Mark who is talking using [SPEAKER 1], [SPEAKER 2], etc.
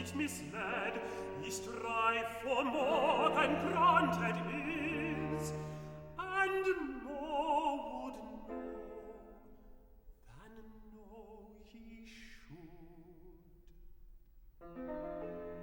[SPEAKER 1] is misled, ye strive for more than granted is, and more would know than know ye should.